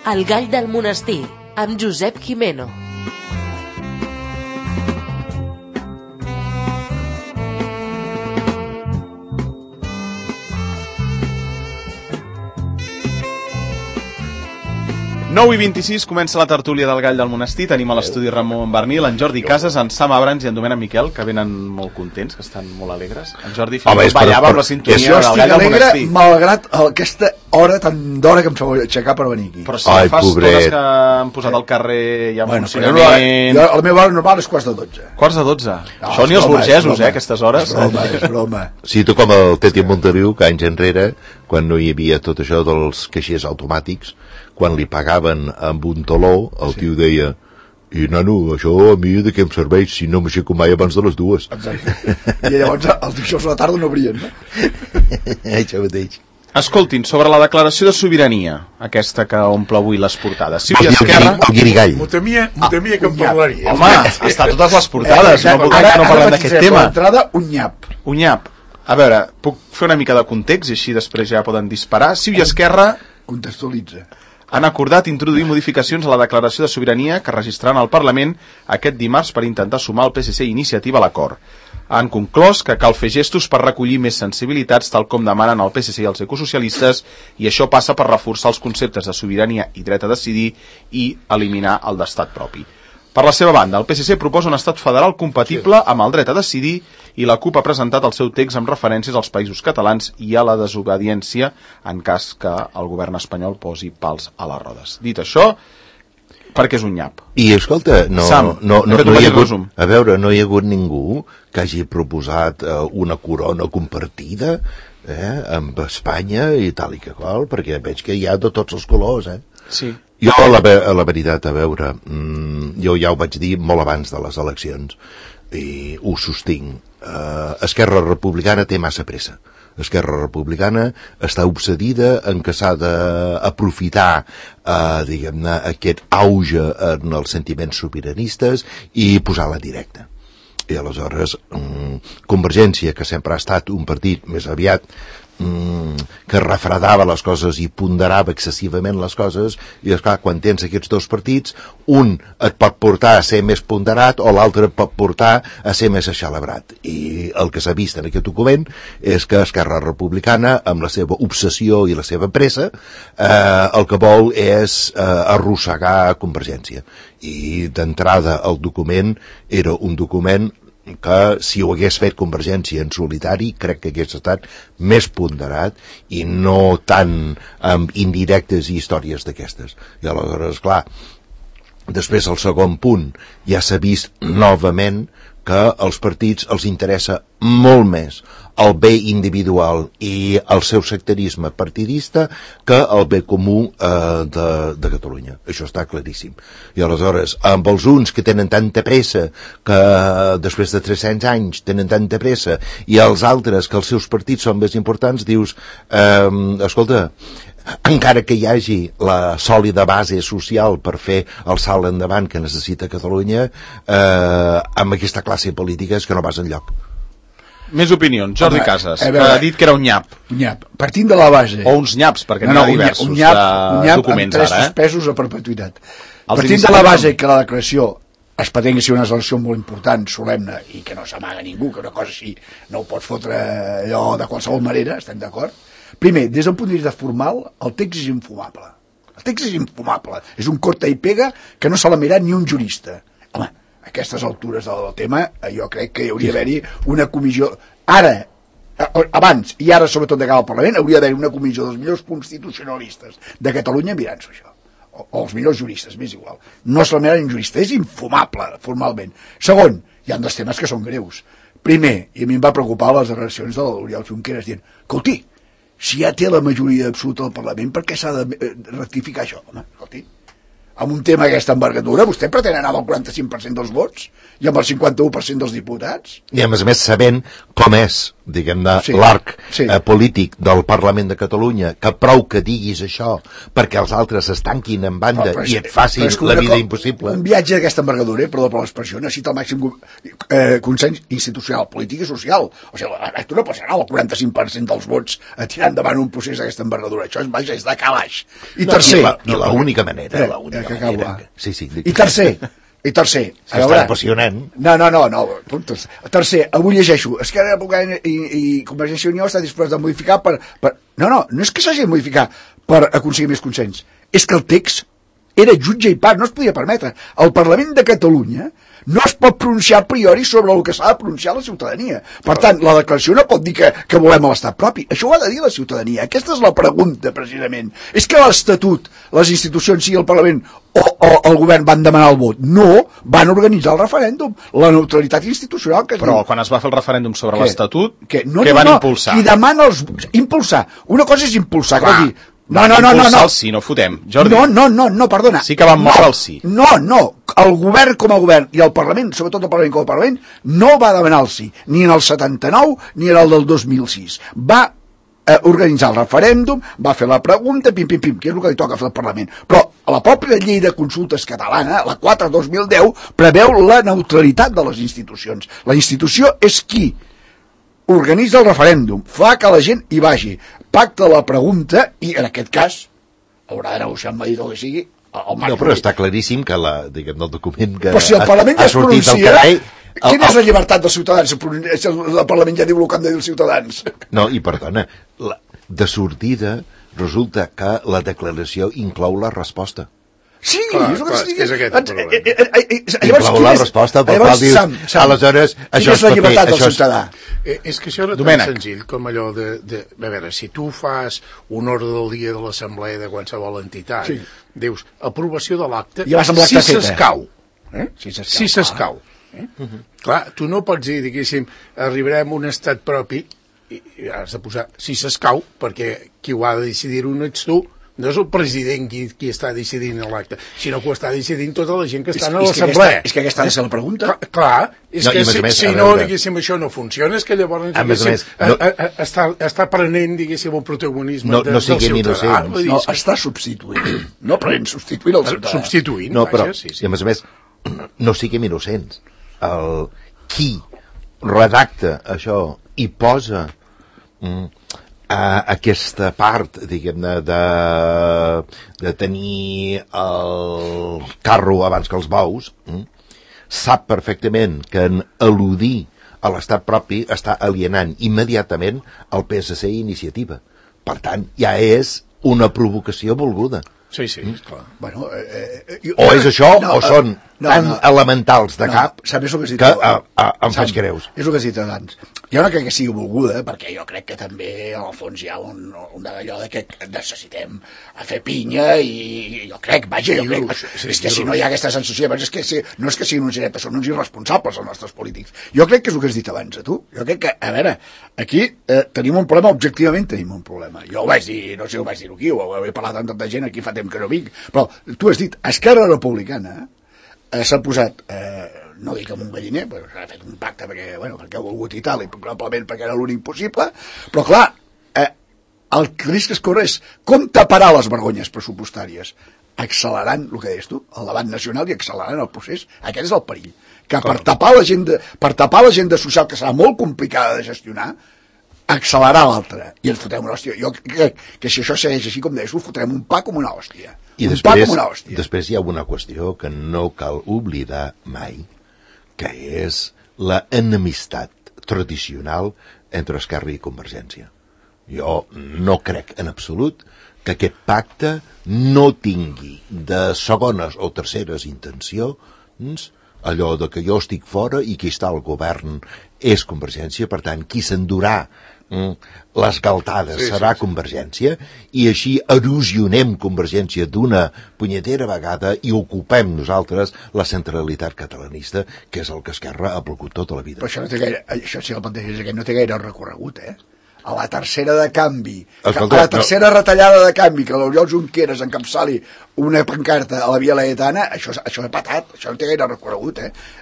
El gall del monestir, amb Josep Gimeno. Nou i 26 comença la tertúlia del Gall del Monestir. Tenim a l'estudi Ramon Bernil, en Jordi Casas, en Sam Abrams i en Domènec Miquel, que venen molt contents, que estan molt alegres. En Jordi ballava amb la sintonia del Gall del Monestir. Malgrat aquesta hora tan d'hora que em feu aixecar per venir aquí. Però si fa estones que han posat al carrer ja en funcionament... La meva hora normal és quarts de 12. Quarts de 12? Això ni els burgesos, aquestes hores. És broma. Sí, tu com el Teti Montoliu, que anys enrere, quan no hi havia tot això dels caixers automàtics, quan li pagaven amb un taló, el tio deia: i nano, això a mi de què em serveix si no m'aixeco mai abans de les 2? Exacte. I llavors els dijous a la tarda no obrien, no? Això mateix. Escoltin, sobre la declaració de sobirania, aquesta que omple avui les portades. Si el Esquerra... El guirigall. M'ho temia que em parlaria. Home, està a totes les portades, no puc dir que no parlem d'aquest tema. L'entrada, un nyap. Un nyap. A veure, puc fer una mica de context i així després ja poden disparar. Ciu i Esquerra... Contextualitza. Han acordat introduir modificacions a la declaració de sobirania que registraran al Parlament aquest dimarts per intentar sumar el PSC i Iniciativa a l'acord. Han conclòs que cal fer gestos per recollir més sensibilitats tal com demanen el PSC i els ecosocialistes, i això passa per reforçar els conceptes de sobirania i dret a decidir i eliminar el d'estat propi. Per la seva banda, el PSC proposa un estat federal compatible amb el dret a decidir i la CUP ha presentat el seu text amb referències als països catalans i a la desobediència en cas que el govern espanyol posi pals a les rodes. Dit això, perquè és un nyap. I escolta, no hi ha hagut, a veure, no hi ha hagut ningú que hagi proposat una corona compartida amb Espanya i tal i que qual, perquè veig que hi ha de tots els colors, Sí. Jo, la veritat, a veure, jo ja ho vaig dir molt abans de les eleccions i ho sostinc. Esquerra Republicana té massa pressa. Esquerra Republicana està obsedida en que s'ha d'aprofitar diguem-ne, aquest auge en els sentiments sobiranistes i posar-la directa. I aleshores Convergència, que sempre ha estat un partit més aviat que refredava les coses i ponderava excessivament les coses, i esclar, quan tens aquests dos partits, un et pot portar a ser més ponderat o l'altre et pot portar a ser més eixelebrat, i el que s'ha vist en aquest document és que Esquerra Republicana, amb la seva obsessió i la seva pressa, el que vol és arrossegar Convergència, i d'entrada el document era un document que si ho hagués fet Convergència en solitari crec que hagués estat més ponderat i no tan amb indirectes i històries d'aquestes. I aleshores, clar, després el segon punt ja s'ha vist novament que als partits els interessa molt més el bé individual i el seu sectarisme partidista que el bé comú de Catalunya. Això està claríssim. I aleshores, amb els uns que tenen tanta pressa, que després de 300 anys tenen tanta pressa, i els altres que els seus partits són més importants, dius, escolta, encara que hi hagi la sòlida base social per fer el salt endavant que necessita Catalunya, amb aquesta classe política és que no vas enlloc. Més opinions. Jordi Casas, que ha dit que era un nyap. Un nyap. Partint de la base... O uns nyaps, perquè n'hi ha diversos un nyap documents amb 3 suspesos a perpetuïtat. Partint de la base que la declaració es pretén que sigui una elecció molt important, solemne, i que no s'amaga ningú, que una cosa així no ho pots fotre allò de qualsevol manera, estem d'acord? Primer, des d'un punt de vista formal, el text és infumable. El text és infumable. És un corta i pega que no se l'ha mirat ni un jurista. Home, a aquestes altures del tema, jo crec que hi hauria d'haver-hi una comissió... Ara, abans i ara sobretot de cara al Parlament, hauria d'haver-hi una comissió dels millors constitucionalistes de Catalunya mirant-s'ho això. O els millors juristes, m'és igual. No se l'ha mirat ni un jurista, és infumable, formalment. Segon, hi ha 2 temes que són greus. Primer, i a mi em va preocupar les declaracions de l'Oriol Junqueras dient, escolti, si ja té la majoria absoluta del Parlament, per què s'ha de rectificar això? Home, escolti, amb un tema d'aquesta envergadura, vostè pretén anar amb el 45% dels vots i amb el 51% dels diputats? I a més sabent com és diguem-ne, Sí. l'arc Sí. polític del Parlament de Catalunya, que prou que diguis això perquè els altres es tanquin en banda i et facin la vida impossible. Un viatge d'aquesta envergadura, perdó per l'expressió, necessita el màxim consens institucional, polític i social. O sigui, tu no pots anar al 45% dels vots a tirar endavant un procés d'aquesta envergadura. Això és de calaix. I tercer... I l'única manera, que acabo, Sí. I tercer, Està apassionant. No, puntos. Tercer, avui llegeixo, Esquerra Republicana i Convergència i Unió està disposat a modificar per... No és que s'hagi de modificar per aconseguir més consens, és que el text era jutge i part, no es podia permetre. El Parlament de Catalunya no es pot pronunciar a priori sobre el que s'ha de pronunciar la ciutadania. Per tant, la declaració no pot dir que volem l'estat propi. Això ho ha de dir la ciutadania. Aquesta és la pregunta, precisament. És que l'Estatut, les institucions, sigui el Parlament o el govern van demanar el vot. No, van organitzar el referèndum. La neutralitat institucional que Però quan es va fer el referèndum sobre l'Estatut, què van impulsar? Qui demana impulsar. Una cosa és impulsar, que vol dir... No, el sí, no fotem, Jordi. No, perdona. Sí que van mostrar el sí. No, el govern com a govern i el Parlament, sobretot el Parlament com a Parlament, no va demanar el sí, ni en el 79 ni en el del 2006. Va organitzar el referèndum, va fer la pregunta, pim, que és el que li toca fer al Parlament. Però la pròpia llei de consultes catalana, la 4/2010, preveu la neutralitat de les institucions. La institució és qui organitza el referèndum, fa que la gent hi vagi, pacta la pregunta i, en aquest cas, haurà de negociar amb Madrid o que sigui, No, però està claríssim que el document que però si el Parlament ha sortit al carrer... Quina és la llibertat dels ciutadans? Si el Parlament ja diu el que han de dir els ciutadans. No, i perdona, de sortida resulta que la declaració inclou la resposta. Sí, és aquest el problema. Inclou la resposta, per qual dius, aleshores, això es pot fer. És que això era tan senzill com allò de... A veure, si tu fas un ordre del dia de l'assemblea de qualsevol entitat, dius, aprovació de l'acte, si s'escau. Si s'escau. Clar, tu no pots dir, diguéssim, arribarem a un estat propi i has de posar si s'escau, perquè qui ho ha de decidir-ho no ets tu, no és el president qui està decidint l'acte, sinó que ho està decidint tota la gent que està a l'assemblea. És que aquesta ha de ser la pregunta. Clar, és que si no, diguéssim, això no funciona, és que llavors, està prenent, diguéssim, el protagonisme del ciutadà. No, està substituint. No prenent, substituint el ciutadà. Substituint, no, però, i a més, no siguem innocents. Qui redacta això i posa aquesta part, diguem-ne, de tenir el carro abans que els bous, sap perfectament que en al·ludir a l'estat propi està alienant immediatament el PSC i Iniciativa. Per tant, ja és una provocació volguda. Sí, esclar. Bueno, o és això, o són tan elementals de cap que em faig greus. És el que has dit abans. Jo no crec que sigui volguda, perquè jo crec que també, al fons, hi ha un d'allò que necessitem fer pinya i jo crec, és que si no hi ha aquesta sensació, no és que siguin uns inetes, són uns irresponsables els nostres polítics. Jo crec que és el que has dit abans, tu. Jo crec que, a veure, aquí tenim un problema, objectivament tenim un problema. Jo ho vaig dir, no sé si ho vaig dir aquí, ho he parlat amb tanta gent, aquí fa temps que no vinc, però tu has dit, Esquerra Republicana s'ha posat, no dic amb un galliner, però s'ha fet un pacte perquè ha volgut i tal, i probablement perquè era l'únic possible, però clar, el risc que es corre és com taparà les vergonyes pressupostàries, accelerant, el que deies tu, el debat nacional i accelerant el procés. Aquest és el perill, que per tapar l'agenda social, que serà molt complicada de gestionar, accelerar l'altra, i ens fotrem una hòstia. Jo crec que si això segueix així com deies, ho fotrem un pa com una hòstia. I després hi ha una qüestió que no cal oblidar mai, que és la enemistat tradicional entre Esquerra i Convergència. Jo no crec en absolut que aquest pacte no tingui de segones o terceres intencions allò de que jo estic fora i qui està al govern és Convergència, per tant, qui s'endurà les galtades serà Convergència, i així erosionem Convergència d'una punyetera vegada i ocupem nosaltres la centralitat catalanista, que és el que Esquerra ha volgut tota la vida. Però això no té gaire, això si el planteges aquest no té gaire recorregut, a la tercera de canvi, a la tercera retallada de canvi, que l'Oriol Junqueras encapçali una pancarta a la Via Laietana, això és patat, això no té gaire recorregut,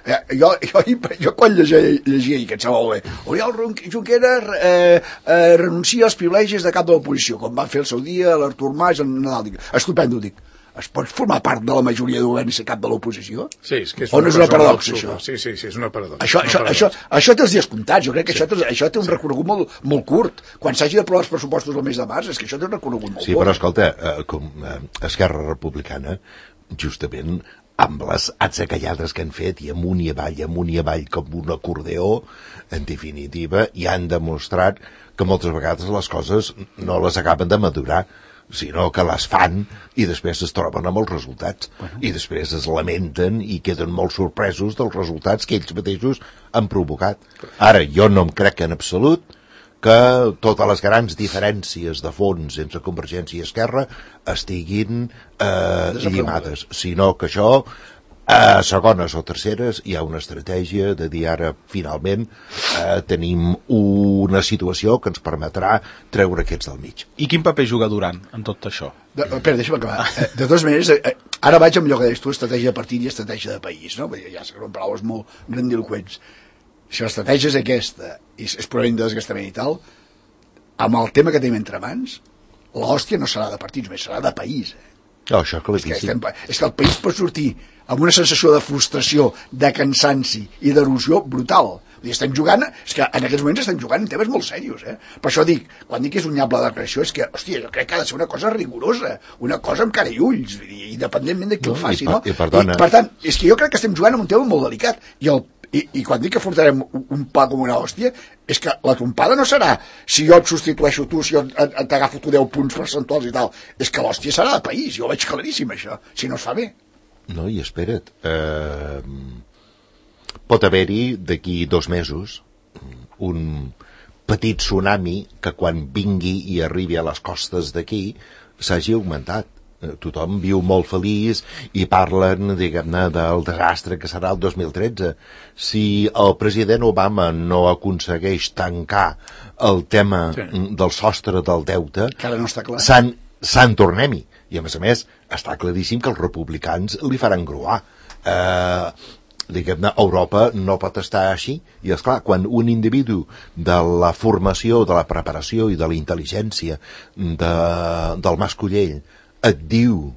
jo quan llegia i que et sembla molt bé, Oriol Junqueras renuncia als privilegis de cap de l'oposició, com van fer el seu dia l'Artur Mas en Nadal, dic, estupendo, dic, es pot formar part de la majoria de govern i ser cap de l'oposició? Sí, és que és o no és una paradoxa, això? Sí, és una paradoxa. Això té els dies comptats, jo crec que això té un recorregut molt curt. Quan s'hagi d'aprovar els pressupostos el mes de març, és que això té un recorregut molt curt. Sí, però escolta, Esquerra Republicana, justament amb les atzecallades que han fet, i amunt i avall, com un acordeó, en definitiva, i han demostrat que moltes vegades les coses no les acaben de madurar, sinó que les fan i després es troben amb els resultats i després es lamenten i queden molt sorpresos dels resultats que ells mateixos han provocat. Ara, jo no em crec en absolut que totes les grans diferències de fons entre Convergència i Esquerra estiguin llimades, sinó que això a segones o terceres hi ha una estratègia de dir ara finalment tenim una situació que ens permetrà treure aquests del mig. I quin paper juga Duran en tot això? Espera, deixa'm acabar. De totes maneres, ara vaig amb allò que deies tu, estratègia de partit i estratègia de país, no? Ja són paraules molt grandiloquents. Si l'estratègia és aquesta i és purament de desgastament i tal, amb el tema que tenim entre mans, l'hòstia no serà de partits, només serà de país. No, això és claríssim. És que el país pot sortir amb una sensació de frustració, de cansanci i d'erosió brutal. Estem jugant, és que en aquests moments estem jugant en temes molt serios, Per això dic, quan dic que és un nyable de creació, és que, hòstia, jo crec que ha de ser una cosa rigorosa, una cosa amb cara i ulls, independentment de qui ho faci, no? I per tant, és que jo crec que estem jugant en un tema molt delicat, i quan dic que portarem un pla com una hòstia, és que la trompada no serà si jo et substitueixo tu, si jo t'agafo tu 10 punts percentuals i tal, és que l'hòstia serà de país, jo ho veig claríssim això, si no es fa bé. No, i espera't, pot haver-hi d'aquí 2 mesos un petit tsunami que quan vingui i arribi a les costes d'aquí s'hagi augmentat. Tothom viu molt feliç i parlen, diguem-ne, del desastre que serà el 2013. Si el president Obama no aconsegueix tancar el tema del sostre del deute, no està clar. Sant tornem-hi. I a més, està claríssim que els republicans li faran gruar. Diguem-ne, Europa no pot estar així, i esclar, quan un individu de la formació, de la preparació i de la intel·ligència del Mas Collell et diu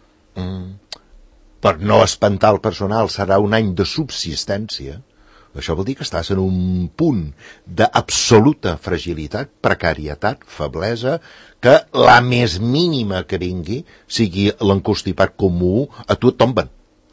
per no espantar el personal serà un any de subsistència, això vol dir que estàs en un punt d'absoluta fragilitat, precarietat, feblesa, que la més mínima que vingui sigui l'encostipat comú, a tu et tomben.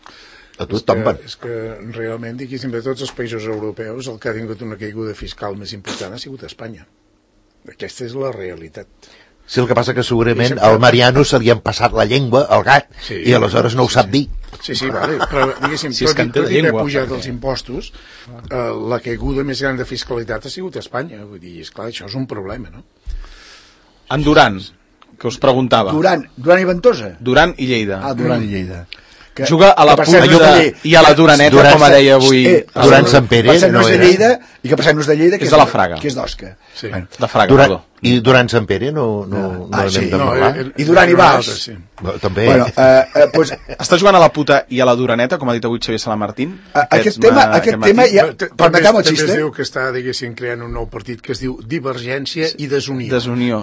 És que realment, diguéssim, de tots els països europeus el que ha tingut una caiguda fiscal més important ha sigut Espanya. Aquesta és la realitat. Sí, el que passa que segurament al Mariano se li han passat la llengua al gat i aleshores no ho sap dir. Sí, vale, però diguéssim, tot i haver pujat els impostos, la caiguda més gran de fiscalitat ha sigut Espanya. Vull dir, esclar, això és un problema, no? En Duran, que us preguntava. Duran i Ventosa? Duran i Lleida. Duran i Lleida. Juga a la punta i a la Duraneta, com deia avui Duran Sant Pere, no era Lleida, i que passem-nos de Lleida, que és de la Fraga, que és d'Osca. De Fraga, perdó. I Duran Sant Pere no n'hem de parlar. I Duran i Bas també. Està jugant a la puta i a la Duraneta, com ha dit avui Xavier Salamartín. Aquest tema permeteu el xiste. També es diu que està, diguéssim, creant un nou partit que es diu Divergència i Desunió.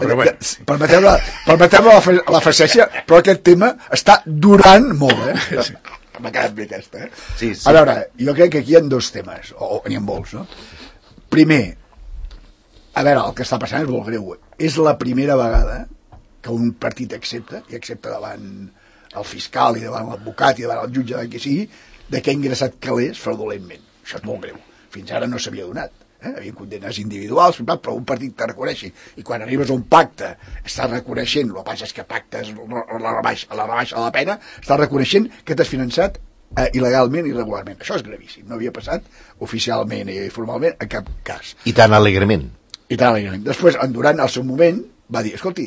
Permeteu la facència, però aquest tema està durant molt, m'ha quedat bé aquesta, A veure, jo crec que aquí hi ha 2 temes, o n'hi ha molts, no? Primer, a veure, el que està passant és molt greu. És la primera vegada que un partit accepta, i accepta davant el fiscal i davant l'advocat i davant el jutge de qui sigui, de que ha ingressat calés fraudulentment. Això és molt greu. Fins ara no s'havia donat. Havien condemnes individuals, però un partit que reconeixi. I quan arribes a un pacte, estàs reconeixent, el que passa és que pacte és la rebaixa de la pena, estàs reconeixent que t'has finançat il·legalment i irregularment. Això és gravíssim. No havia passat oficialment i formalment en cap cas. I tan alegrement. Després, en Duran, al seu moment, va dir, escolti,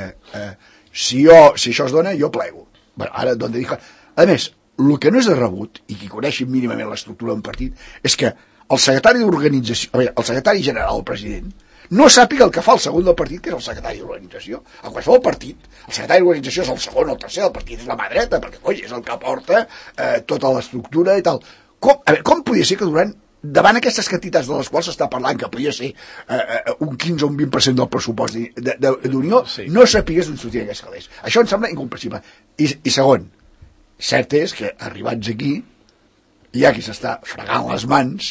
si això es dona, jo plego. Ara, d'on dic... A més, el que no és de rebut, i qui coneixi mínimament l'estructura d'un partit, és que el secretari d'organització, el secretari general, el president, no sàpiga el que fa el segon del partit, que és el secretari d'organització. A qualsevol partit, el secretari d'organització és el segon o el tercer, el partit és la mà dreta, perquè, coi, és el que porta tota l'estructura i tal. Com podia ser que davant aquestes quantitats de les quals s'està parlant, que podia ser un 15 o un 20% del pressupost d'Unió, no sapigués d'on sortien aquests calés? Això em sembla incomprensible. I segon, cert és que, arribats aquí, hi ha qui s'està fregant les mans,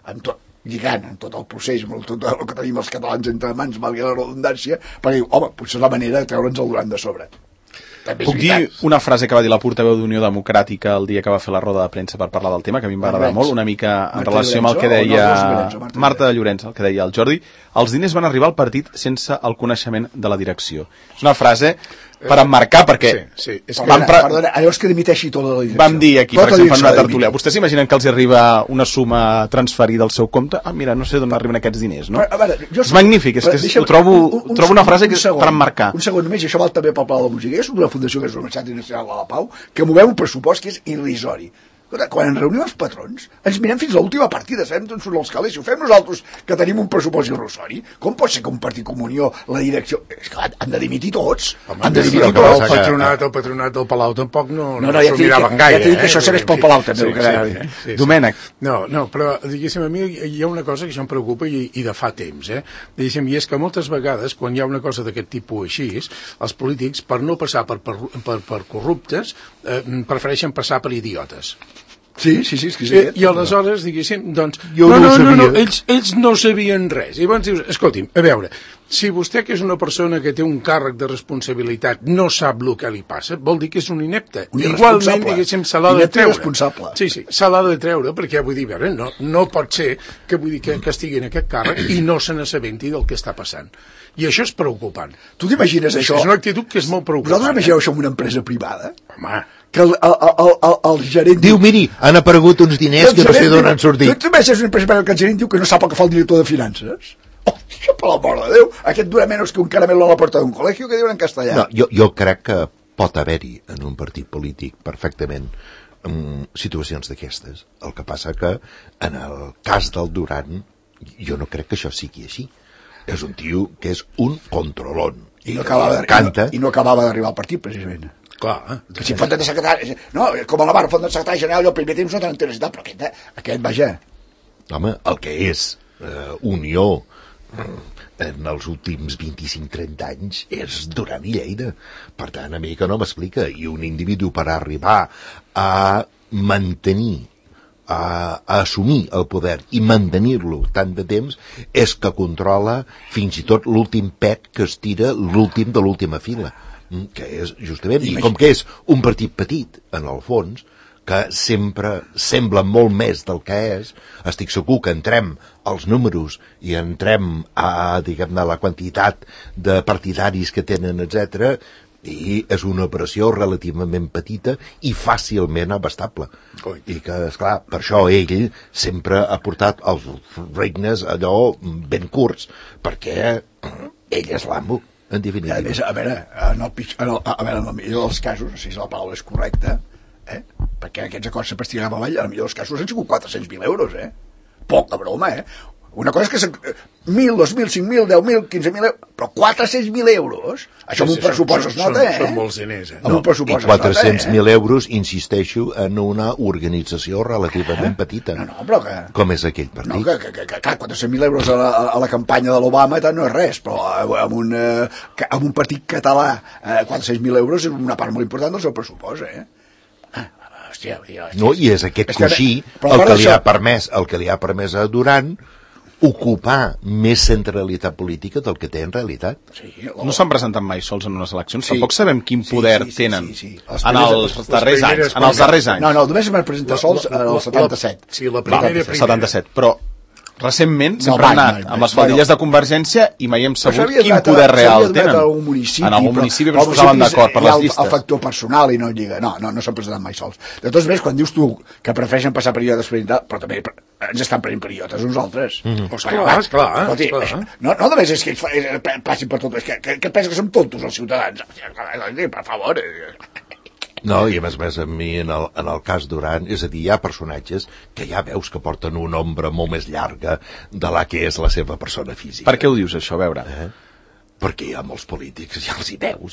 lligant amb tot el procés, amb tot el que tenim els catalans entre mans, valgui la redundància, perquè diu, home, potser és la manera de treure'ns el Duran de sobre. Puc dir una frase que va dir la portaveu d'Unió Democràtica el dia que va fer la roda de premsa per parlar del tema, que a mi em va agradar molt, una mica en relació amb el que deia Marta Llorenç, el que deia el Jordi. Els diners van arribar al partit sense el coneixement de la direcció. És una frase per emmarcar, perquè... Perdona, llavors que dimiteixi tota la direcció. Vam dir aquí, per exemple, en una tertúlia. Vostès s'imaginen que els arriba una suma transferida al seu compte? Ah, mira, no sé d'on arriben aquests diners, no? És magnífic, és que trobo una frase que és per emmarcar. Un segon només, i això val també pel Palau de la Música. Jo soc d'una fundació que és l'Universitat Internacional de la Pau, que movem un pressupost que és irrisori. Quan ens reunim els patrons, ens mirem fins a l'última partida, sabem d'on surten els calés. Si ho fem nosaltres, que tenim un pressupost irrisori, com pot ser que un partit com Unió, la direcció... És que han de dimitir tots. Han de dimitir tots. El patronat del Palau tampoc no s'ho miraven gaire. Ja t'he dit que això serveix pel Palau, també. Domènec. No, però, diguéssim, a mi hi ha una cosa que això em preocupa i de fa temps, diguéssim, i és que moltes vegades, quan hi ha una cosa d'aquest tipus així, els polítics, per no passar per corruptes, prefereixen passar per idiotes. Sí. I aleshores, diguéssim, doncs... No, ells no sabien res. I llavors dius, escolti'm, a veure, si vostè, que és una persona que té un càrrec de responsabilitat, no sap el que li passa, vol dir que és un inepte. Igualment, diguéssim, se l'ha de treure. Irresponsable. Sí, se l'ha de treure, perquè, vull dir, no pot ser que estigui en aquest càrrec i no se n'assabenti del que està passant. I això és preocupant. Tu t'imagines això? És una actitud que és molt preocupant. Vosaltres imagineu això en una empresa privada? Home... Que el gerent... Diu, miri, han aparegut uns diners que no sé d'on han sortit. Tu t'imagines una empresa privada que el gerent diu que no sap el que fa el director de finances? Això per l'amor de Déu! Aquest dura menys que un caramelo a la porta d'un col·legi, que diuen en castellà. No, jo crec que pot haver-hi en un partit polític perfectament situacions d'aquestes. El que passa que en el cas del Duran jo no crec que això sigui així. És un tio que és un controlón. I no acabava d'arribar al partit, precisament. Clar, que si fot de secretari... No, com a la barra fot de secretari general, jo el primer temps no t'han interessat, però aquest, vaja... Home, el que és Unió en els últims 25-30 anys és Duran i Lleida. Per tant, a mi que no m'explica. I un individu per arribar a mantenir, a assumir el poder i mantenir-lo tant de temps és que controla fins i tot l'últim pet que es tira l'últim de l'última fila, que és justament, i com que és un partit petit en el fons, que sempre sembla molt més del que és, estic segur que entrem als números i entrem a, diguem-ne, la quantitat de partidaris que tenen, etc., i és una operació relativament petita i fàcilment abastable. I que, esclar, per això ell sempre ha portat els regnes allò ben curts, perquè ell és l'amo, en definitiva. A veure, en el millor dels casos, no sé si la paraula és correcta, perquè aquests acords sempre estiguen avall, en el millor dels casos han sigut 400.000 euros, poca broma, Una cosa és que 1.000, 2.000, 5.000, 10.000, 15.000 euros, però 400.000 euros, això amb un pressupost es nota, Són molts diners, Amb un pressupost I 400.000 euros, insisteixo, en una organització relativament petita. No, però que... Com és aquell partit? No, que 400.000 euros a la campanya de l'Obama no és res, però amb un partit català 400.000 euros és una part molt important del seu pressupost, Hòstia, no, i és aquest coixí el que li ha permès a Duran ocupar més centralitat política del que té en realitat. No s'han presentat mai sols en unes eleccions, tampoc sabem quin poder tenen en els darrers anys. No, només es van presentar sols en el 77. Sí, la primera. 77, però recentment sempre han anat amb les faldilles de Convergència i mai hem sabut quin poder real tenen. En algun municipi però es posaven d'acord per les llistes. El factor personal i no lliga. No s'han presentat mai sols. De tots més, quan dius tu que prefereixen passar períodes però també ens estan prenent períodes uns altres. Esclar. No només és que passin per tot, és que pensa que som tontos els ciutadans. Per favor. No, i a més a mi, en el cas Duran, és a dir, hi ha personatges que ja veus que porten una ombra molt més llarga de la que és la seva persona física. Per què ho dius, això, a veure? Perquè hi ha molts polítics, ja els hi veus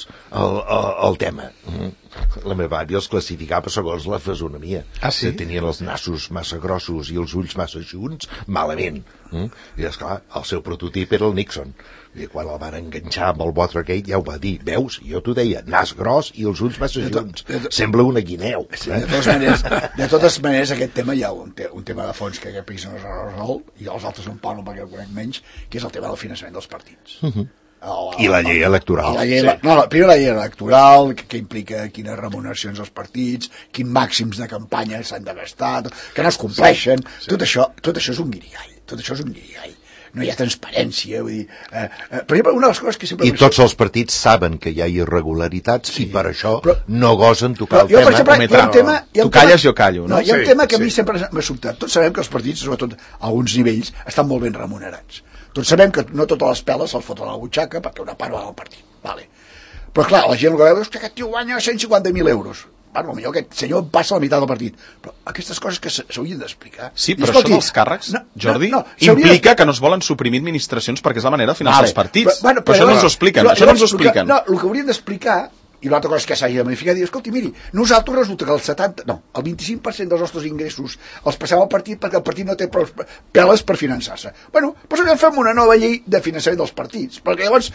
el tema. La meva àvia els classificava segons la fisonomia. Sí? Tenien els nassos massa grossos i els ulls massa junts, malament. I esclar, el seu prototip era el Nixon. I quan el van enganxar amb el Watergate ja ho va dir. Veus? Jo t'ho deia, nas gros i els ulls massa junts. Sembla una guineu. Sí, de totes maneres, aquest tema hi ha un tema de fons que aquest país no s'ha resolt, i els altres no en parlo perquè el conec menys, que és el tema del finançament dels partits. I la llei electoral. Primer la llei electoral, que implica quines remuneracions als partits, quins màxims de campanya s'han de gastar, que no es compleixen. Tot això és un guirigall. No hi ha transparència, vull dir... per exemple, una de les coses que sempre... I tots els partits saben que hi ha irregularitats i per això no gosen tocar el tema. Per exemple, tu calles, jo callo. No, hi ha un tema que a mi sempre m'ha sobtat. Tots sabem que els partits, sobretot a alguns nivells, estan molt ben remunerats. Tots sabem que no totes les peles se'ls foten a la butxaca perquè una part va al partit. Vale. Però clar, la gent el que veu és que aquest tio guanya 150.000 euros. Bueno, potser aquest senyor passa la meitat del partit. Però aquestes coses que s'haurien d'explicar... Sí, però això dels càrrecs, Jordi, implica que no es volen suprimir administracions perquè és la manera de finançar els partits. Però això no ens ho expliquen. No, el que haurien d'explicar, i l'altra cosa és que s'hagi de modificar, dir, escolti, miri, nosaltres resulta que el 25% dels nostres ingressos els passem al partit perquè el partit no té prou peles per finançar-se. Bueno, doncs fem una nova llei de finançament dels partits, perquè llavors,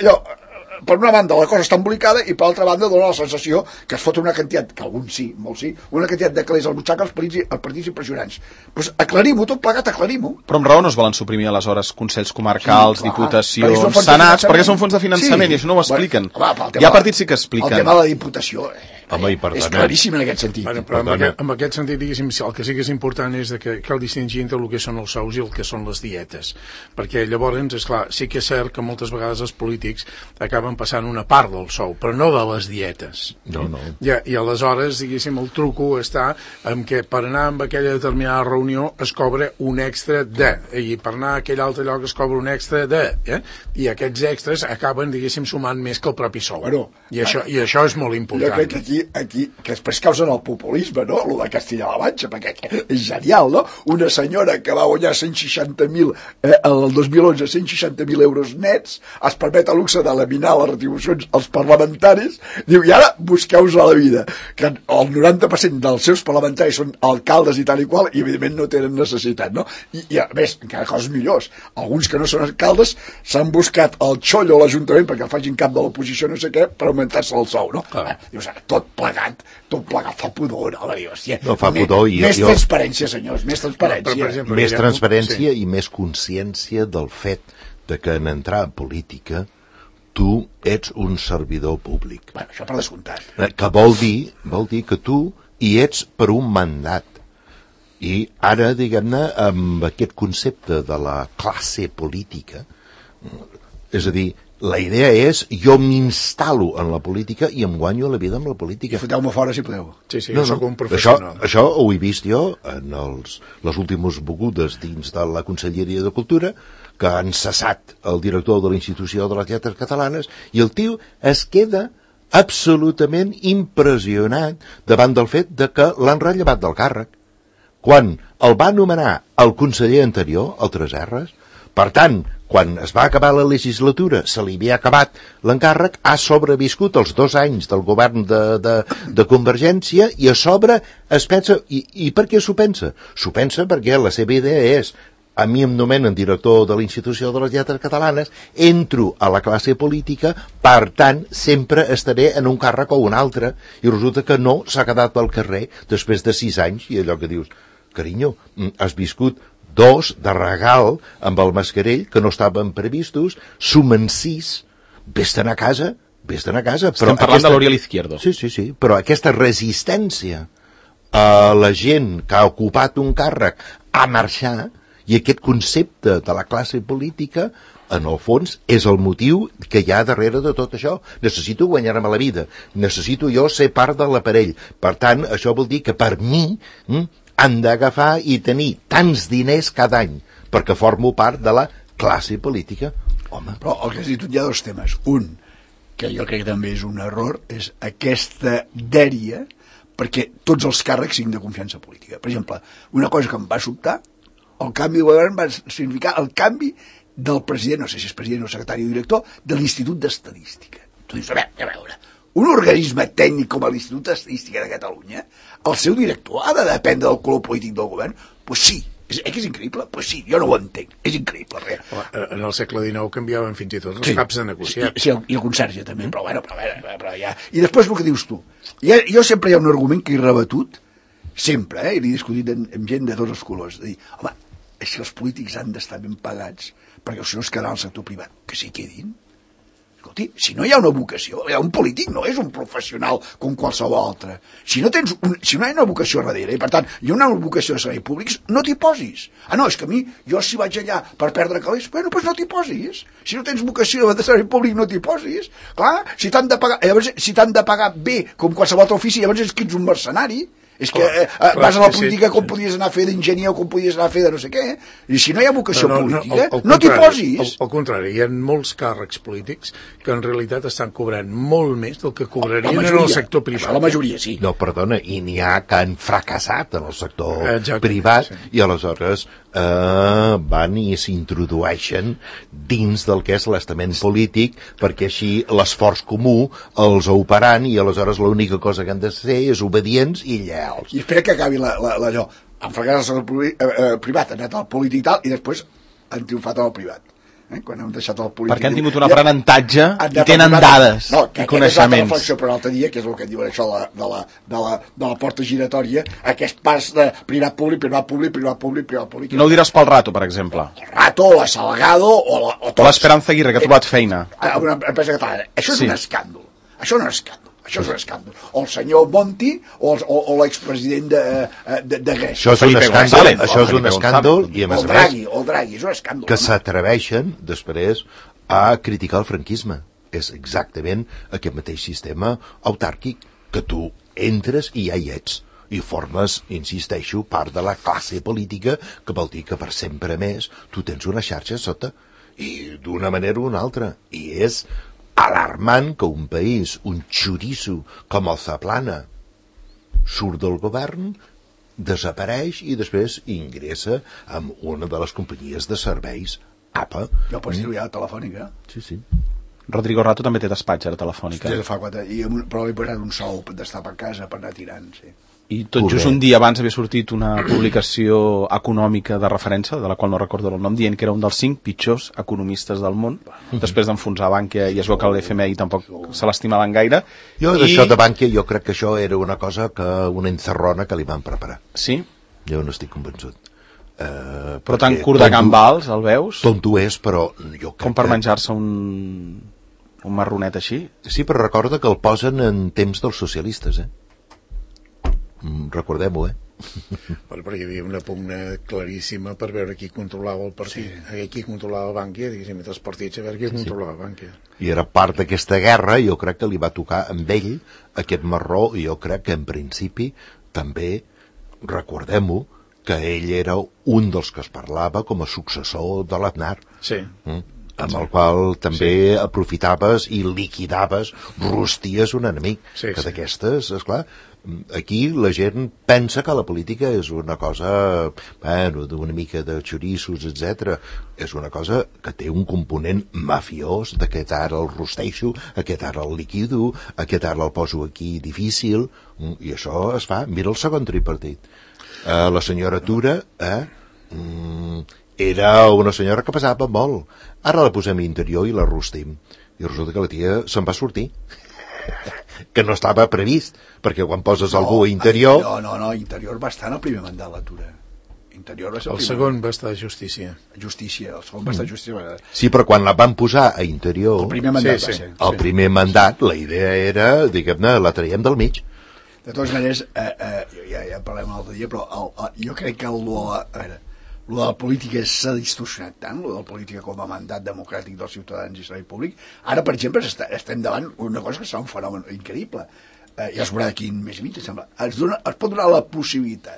per una banda la cosa està embolicada i per l'altra banda dona la sensació que es fot una quantitat, que alguns sí, molts sí, una quantitat de calés al butxaca als partits impressionants. Doncs aclarim-ho, tot plegat aclarim-ho. Però amb raó no es volen suprimir aleshores consells comarcals, diputacions, senats, perquè són fons de finançament i això no ho expliquen. Hi ha partits sí que expliquen. El tema de la diputació és claríssim en aquest sentit. Però en aquest sentit, diguéssim, el que sí que és important és que cal distingir entre el que són els sous i el que són les dietes. Perquè llavors, esclar, sí que és cert que moltes vegades els polítics acaben passant una part del sou, però no de les dietes. No. I aleshores, diguéssim, el truco està en que per anar a aquella determinada reunió es cobra un extra de, i per anar a aquell altre lloc es cobra un extra de, i aquests extras acaben, diguéssim, sumant més que el propi sou. I això és molt important. Jo crec que aquí que després causen el populisme, no?, el de Castilla-La Manxa, perquè és genial, no? Una senyora que va guanyar 160.000, el 2011, 160.000 euros nets, es permet el luxe de laminar les retribucions als parlamentaris, diu, i ara busqueu-vos la vida, que el 90% dels seus parlamentaris són alcaldes i tal i qual, i evidentment no tenen necessitat, no? I a més, encara coses millors, alguns que no són alcaldes s'han buscat el xollo a l'Ajuntament perquè el facin cap de l'oposició no sé què, per augmentar-se el sou, no? Dius, tot plegat fa pudor, no? No fa pudor i... Més transparència, senyors, més transparència. Més transparència i més consciència del fet de que en entrar a política tu ets un servidor públic. Bueno, això per descomptat. Que vol dir que tu hi ets per un mandat. I ara, diguem-ne, amb aquest concepte de la classe política, és a dir, la idea és, jo m'instal·lo en la política i em guanyo la vida amb la política. I foteu-me fora si podeu. Sí, jo soc un professional. Això ho he vist jo en les últimes begudes dins de la Conselleria de Cultura, que han cessat el director de la Institució de les Lletres Catalanes, i el tio es queda absolutament impressionat davant del fet de que l'han rellevat del càrrec. Quan el va nomenar el conseller anterior, el Tresserras, per tant, quan es va acabar la legislatura, se li havia acabat l'encàrrec, ha sobreviscut els 2 anys del govern de Convergència i a sobre es pensa... I per què s'ho pensa? S'ho pensa perquè la seva idea és: a mi em nomenen director de la Institució de les Lletres Catalanes, entro a la classe política, per tant, sempre estaré en un càrrec o un altre, i resulta que no s'ha quedat al carrer després de 6 anys, i allò que dius, carinyo, has viscut 2 de regal amb el Mascarell que no estaven previstos, sumen 6, vés-te'n a casa. Estem parlant de l'Oriol Izquierdo. Sí, però aquesta resistència a la gent que ha ocupat un càrrec a marxar, i aquest concepte de la classe política, en el fons, és el motiu que hi ha darrere de tot això. Necessito guanyar-me la vida, necessito jo ser part de l'aparell. Per tant, això vol dir que per mi han d'agafar i tenir tants diners cada any, perquè formo part de la classe política. Home. Però el que has dit, hi ha 2 temes. Un, que jo crec que també és un error, és aquesta dèria perquè tots els càrrecs siguin de confiança política. Per exemple, una cosa que em va sobtar, el canvi de govern va significar el canvi del president, no sé si és president o secretari o director, de l'Institut d'Estadística. Tu dius, a veure, un organisme tècnic com l'Institut d'Estadística de Catalunya, el seu director ha de dependre del color polític del govern? Pues sí. És increïble? Pues sí, jo no ho entenc. És increïble, res. En el segle XIX canviaven fins i tot els caps de negociat. Sí, i el conserge també, però ja... I després el que dius tu. Jo sempre hi ha un argument que he rebatut, sempre, i l'he discutit amb gent de tots els colors, de dir, home, és que els polítics han d'estar ben pagats perquè els senyors quedaran al sector privat, que s'hi quedin. Escolti, si no hi ha una vocació, un polític no és un professional com qualsevol altre. Si no hi ha una vocació darrere, i per tant hi ha una vocació de serveis públics, no t'hi posis. No, és que a mi, jo si vaig allà per perdre calés, bueno, doncs no t'hi posis. Si no tens vocació de servei públic, no t'hi posis. Clar, si t'han de pagar bé com qualsevol altre ofici, llavors és que ets un mercenari. És que vas a la política com podies anar a fer d'enginyer o com podies anar a fer de no sé què, i si no hi ha vocació política, no t'hi posis. Al contrari, hi ha molts càrrecs polítics que en realitat estan cobrant molt més del que cobrarien en el sector privat. La majoria, sí. No, perdona, i n'hi ha que han fracassat en el sector privat, i aleshores van i s'introdueixen dins del que és l'estament polític, perquè així l'esforç comú els operan, i aleshores l'única cosa que han de ser és obedients i lleals. I espera que acabi allò. Han fracassat el privat, han anat al polític i tal, i després han triomfat en el privat. Quan hem deixat el polític... Perquè han tingut un aprenentatge i tenen dades i coneixements. No, que per l'altre dia, que és el que diuen això de la porta giratòria, aquest pas de privat públic. No ho diràs pel Rato, per exemple. El Rato, la Salgado o l'Esperanza Aguirre, que ha trobat feina. Una empresa catalana. Això és un escàndol. Això és un escàndol. O el senyor Monti o l'expresident de Grècia. Això és un escàndol i a més a més el Draghi és un escàndol. Que s'atreveixen després a criticar el franquisme. És exactament aquest mateix sistema autàrquic que tu entres i ja hi ets i formes, insisteixo, part de la classe política, que vol dir que per sempre més tu tens una xarxa sota i d'una manera o una altra, i és alarmant que un país, un xoriço com el Zaplana, surt del govern, desapareix i després ingressa en una de les companyies de serveis APA. Jo pots dir-ho ja a Telefònica. Sí. Rodrigo Rato també té despatx a Telefònica. Sí, fa 4, però li he posat un sou d'estar per casa per anar tirant, sí. I tot just un dia abans havia sortit una publicació econòmica de referència, de la qual no recordo el nom, dient que era un dels 5 pitjors economistes del món, després d'enfonsar Bankia, i es veu que l'FMI tampoc se l'estimaven gaire. D'això de Bankia jo crec que això era una cosa, una encerrona que li van preparar. Sí? Jo no estic convençut. Però tan curt de gambals, el veus? Tonto és, però jo crec com per menjar-se un marronet així? Sí, però recorda que el posen en temps dels socialistes, recordem-ho, perquè hi havia una pugna claríssima per veure qui controlava el partit, qui controlava Bankia, diguéssim, els partits, a veure qui controlava Bankia. I era part d'aquesta guerra, jo crec que li va tocar amb ell aquest marró, i jo crec que en principi també, recordem-ho, que ell era un dels que es parlava com a successor de l'Aznar. Sí. Amb el qual també aprofitaves i liquidaves, rosties un enemic. Que d'aquestes, esclar, aquí la gent pensa que la política és una cosa, d'una mica de xoriços, etc. És una cosa que té un component mafiós, d'aquest ara el rosteixo, aquest ara el liquido, aquest ara el poso aquí difícil, i això es fa. Mira el segon tripartit. La senyora Tura era una senyora que pesava molt. Ara la posem a Interior i la rostim. I resulta que la tia se'n va sortir. Que no estava previst, perquè quan poses algú a Interior... No, Interior va estar en el primer mandat, la Tura. Interior va ser el segon va estar a Justícia. El segon va estar a Justícia. Sí, però quan la van posar a Interior... El primer mandat va ser. El primer mandat, la idea era, diguem-ne, la traiem del mig. De totes maneres, ja parlem un altre dia, però jo crec que lo de la política s'ha distorsionat tant, lo de la política com a mandat democràtic dels ciutadans i servei públic. Ara, per exemple, estem davant una cosa que serà un fenomen increïble. Ja es veurà d'aquí un mes i mig, em sembla. Es pot donar la possibilitat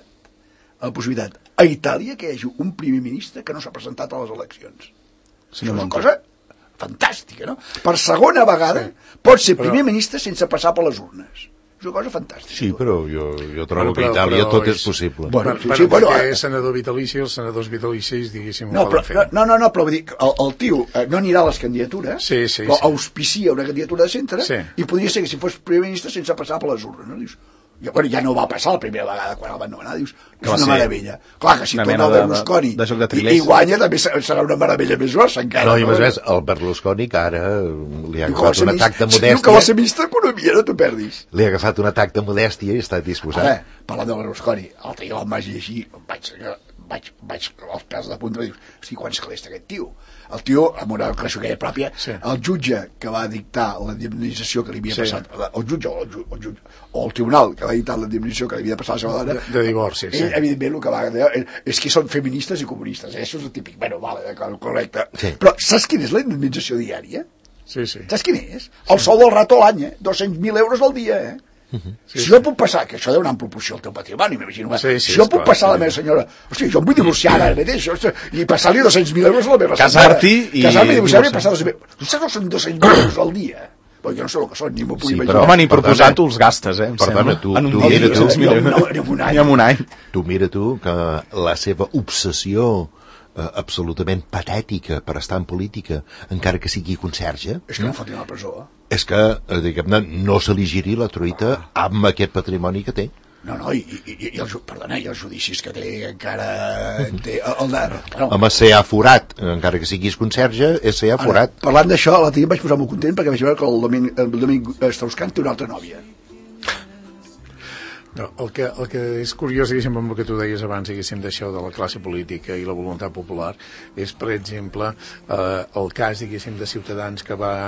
a Itàlia que hi hagi un primer ministre que no s'ha presentat a les eleccions. Sí, és una cosa fantàstica, no? Per segona vegada pots ser primer ministre sense passar per les urnes. És una cosa fantàstica. Sí, però jo trobo que a Itàlia tot és possible. Perquè és senador vitalici, els senadors vitalicis, diguéssim, ho poden fer. No, però vull dir, el tio no anirà a les candidatures, però auspicia una candidatura de centre i podria ser que si fos primer ministre sense passar per les urnes, no? Dius, ja no va passar la primera vegada quan el van nomenar, dius, és una meravella. Clar que si torna el Berlusconi i guanya també serà una meravella més grossa encara. No, i més ves, el Berlusconi que ara li ha agafat un atac de modèstia. Diu que vol ser ministre d'Economia, no t'ho perdis. Li ha agafat un atac de modèstia i està disposat. Parlant del Berlusconi, l'altre dia el vaig llegir, vaig als pèls de punta i dius, hosti, quants calés té aquest tio? El tio, amb una declaració que era pròpia, el jutge que va dictar la indemnització que li havia passat, el jutge o el tribunal que va dictar la indemnització que li havia passat a la seva dona, de divorci, ell, evidentment, el que va dir és que són feministes i comunistes, això és el típic, bueno, vale, correcte. Però saps quina és la indemnització diària? Sí. Saps quina és? El sou del rato a l'any, 200.000 euros al dia, si jo puc passar, que això deu anar en proporció al teu patrimoni, m'imagino, si jo puc passar a la meva senyora, hosti, jo em vull divorciar ara mateix, i passar-li 200.000 euros a la meva casar-t'hi i divorciar-me i passar 200.000. Tu saps que són 200.000 euros al dia? Perquè jo no sé el que són, ni m'ho puc imaginar. Home, ni proposant tu els gastes, Perdona, tu ni en un any. Tu mira tu que la seva obsessió absolutament patètica per estar en política, encara que sigui conserge, és que no fotin a la presó, és que, diguem-ne, no se li giri la truita amb aquest patrimoni que té. No, i els judicis que té encara té home, ser aforat, encara que siguis conserge, és ser aforat. Parlant d'això, l'altre dia em vaig posar molt content perquè vaig veure que el Domènec Strauss-Kahn té una altra nòvia. No, el que és curiós, diguéssim, amb el que tu deies abans, diguéssim, d'això de la classe política i la voluntat popular, és, per exemple, el cas, diguéssim, de Ciutadans que va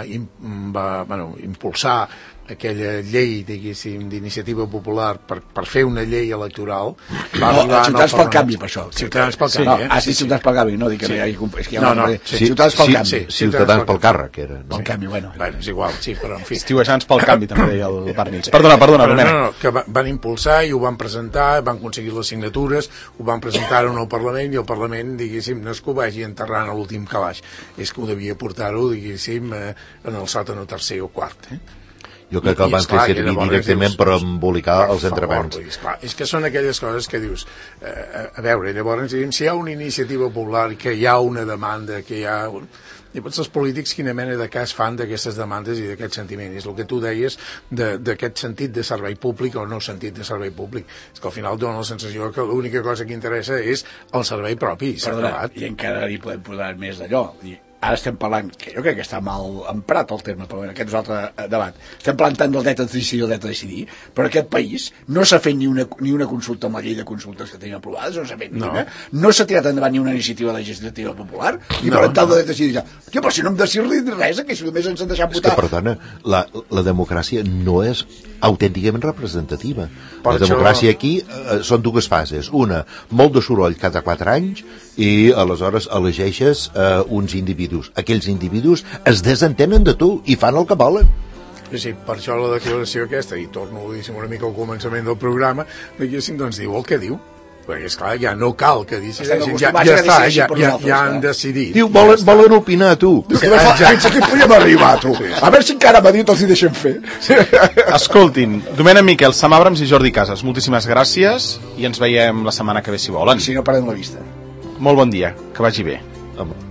impulsar aquella llei, diguéssim, d'iniciativa popular per fer una llei electoral. Ciutadans pel Canvi, per això. Ciutadans pel Canvi, Ciutadans pel Canvi, no dic que no hi hagi... Ciutadans pel Canvi. Ciutadans pel càrrec, era. Pel Canvi, bueno, és igual, sí, però en fi. Estiuejants pel Canvi, també deia el Barnils. Perdona, No, que van impulsar i ho van presentar, van aconseguir les signatures, ho van presentar en el Parlament i el Parlament, diguéssim, no és que ho vagi enterrant a l'últim calaix, és que ho devia portar-ho, diguéssim, en el sòtano tercer o quart, Jo crec que el van fer servir directament per embolicar els entrepans. És que són aquelles coses que dius, a veure, llavors, si hi ha una iniciativa popular, que hi ha una demanda, que hi ha... Llavors els polítics quina mena de cas fan d'aquestes demandes i d'aquest sentiment. És el que tu deies d'aquest sentit de servei públic o no sentit de servei públic. És que al final dona la sensació que l'única cosa que interessa és el servei propi. I encara hi podem posar més d'allò. Ara estem parlant, que jo crec que està mal emprat el terme, però aquest és un altre debat. Estem parlant tant del dret a decidir i el dret a decidir, però en aquest país no s'ha fet ni una consulta amb la llei de consultes que tenim aprovades, no s'ha fet ni una, no s'ha tirat endavant ni una iniciativa legislativa popular, i per tant el dret a decidir ja. Tio, però si no em decidir res, que si només ens han deixat votar... És que, perdona, la democràcia no és autènticament representativa. La democràcia aquí són dues fases. Una, molt de soroll cada 4 anys, i aleshores elegeixes uns individus. Aquells individus es desentenen de tu i fan el que volen. Sí, per això la declaració aquesta, i torno a dir una mica al començament del programa, diguéssim, doncs diu el que diu. Perquè, esclar, ja no cal que decideixin, ja està, ja han decidit. Diu, volen opinar, tu. Fins aquí podíem arribar, tu. A veure si encara a Madrid els hi deixem fer. Escoltin, Domènec Miquel, Sam Abrams i Jordi Casas, moltíssimes gràcies i ens veiem la setmana que ve, si volen. Si no, perdem la vista. Molt bon dia, que vagi bé.